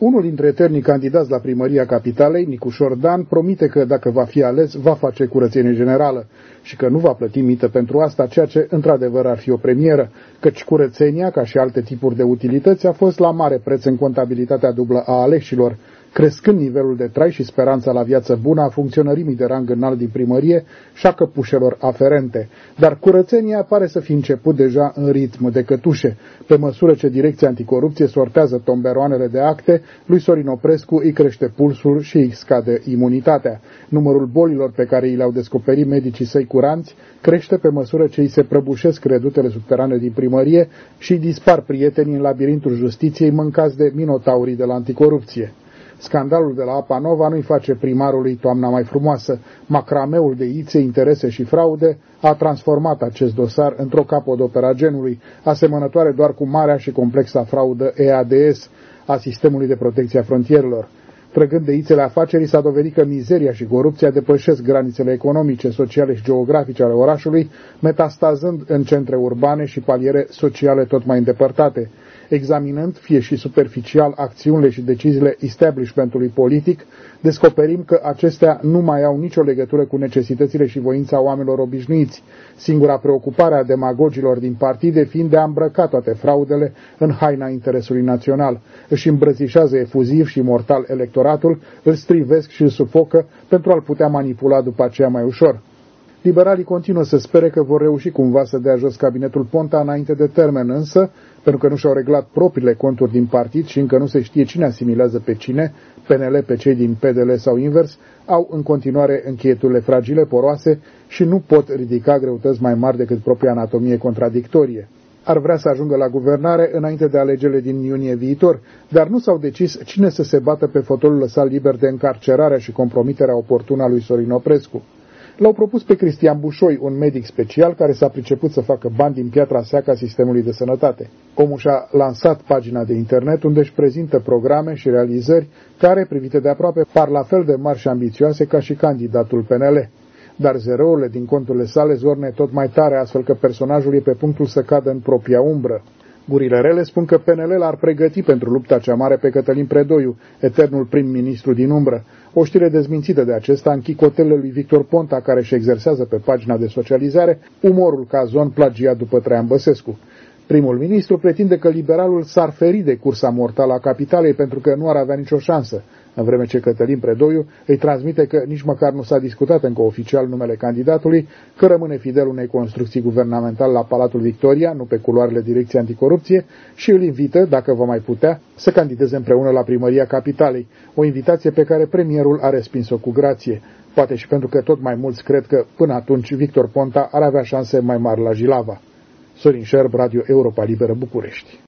Unul dintre eternii candidați la primăria capitalei, Nicușor Dan, promite că dacă va fi ales, va face curățenie generală și că nu va plăti mită pentru asta, ceea ce într-adevăr ar fi o premieră, căci curățenia, ca și alte tipuri de utilități, a fost la mare preț în contabilitatea dublă a aleșilor, crescând nivelul de trai și speranța la viață bună a funcționărimii de rang înalt din primărie și a căpușelor aferente. Dar curățenia pare să fi început deja în ritm de cătușe. Pe măsură ce Direcția Anticorupție sortează tomberoanele de acte, lui Sorin Oprescu îi crește pulsul și îi scade imunitatea. Numărul bolilor pe care i le-au descoperit medicii săi curanți crește pe măsură ce îi se prăbușesc redutele subterane din primărie și îi dispar prietenii în labirintul justiției mâncați de minotaurii de la Anticorupție. Scandalul de la Apa Nova nu-i face primarului toamna mai frumoasă. Macrameul de ițe, interese și fraude a transformat acest dosar într-o capodoperă a genului, asemănătoare doar cu marea și complexa fraudă EADS a Sistemului de Protecție a Frontierelor. Trăgând de ițele afacerii, s-a dovedit că mizeria și corupția depășesc granițele economice, sociale și geografice ale orașului, metastazând în centre urbane și paliere sociale tot mai îndepărtate. Examinând, fie și superficial, acțiunile și deciziile establishmentului politic, descoperim că acestea nu mai au nicio legătură cu necesitățile și voința oamenilor obișnuiți, singura preocupare a demagogilor din partide fiind de a îmbrăca toate fraudele în haina interesului național. Își îmbrățișează efuziv și mortal electoratul, îl strivesc și îl sufocă pentru a-l putea manipula după aceea mai ușor. Liberalii continuă să spere că vor reuși cumva să dea jos cabinetul Ponta înainte de termen, însă, pentru că nu și-au reglat propriile conturi din partid și încă nu se știe cine asimilează pe cine, PNL pe cei din PDL sau invers, au în continuare încheieturile fragile, poroase și nu pot ridica greutăți mai mari decât propria anatomie contradictorie. Ar vrea să ajungă la guvernare înainte de alegerile din iunie viitor, dar nu s-au decis cine să se bată pe fotolul lăsat liber de încarcerarea și compromiterea oportună a lui Sorin Oprescu. L-au propus pe Cristian Bușoi, un medic special care s-a priceput să facă bani din piatra seacă a sistemului de sănătate. Omul și-a lansat pagina de internet unde își prezintă programe și realizări care, privite de aproape, par la fel de mari și ambițioase ca și candidatul PNL. Dar zerourile din conturile sale zorne tot mai tare, astfel că personajul e pe punctul să cadă în propria umbră. Gurile rele spun că PNL l-ar pregăti pentru lupta cea mare pe Cătălin Predoiu, eternul prim-ministru din umbră. O știre dezmințită de acesta în chicotelele lui Victor Ponta, care își exersează pe pagina de socializare umorul cazon plagiat după Traian Băsescu. Primul ministru pretinde că liberalul s-ar feri de cursa mortală a capitalei pentru că nu ar avea nicio șansă, în vreme ce Cătălin Predoiu îi transmite că nici măcar nu s-a discutat încă oficial numele candidatului, că rămâne fidel unei construcții guvernamentale la Palatul Victoria, nu pe culoarele Direcției Anticorupție, și îl invită, dacă va mai putea, să candideze împreună la primăria capitalei, o invitație pe care premierul a respins-o cu grație, poate și pentru că tot mai mulți cred că până atunci Victor Ponta ar avea șanse mai mari la Jilava. Sorin Șerb, Radio Europa Liberă, București.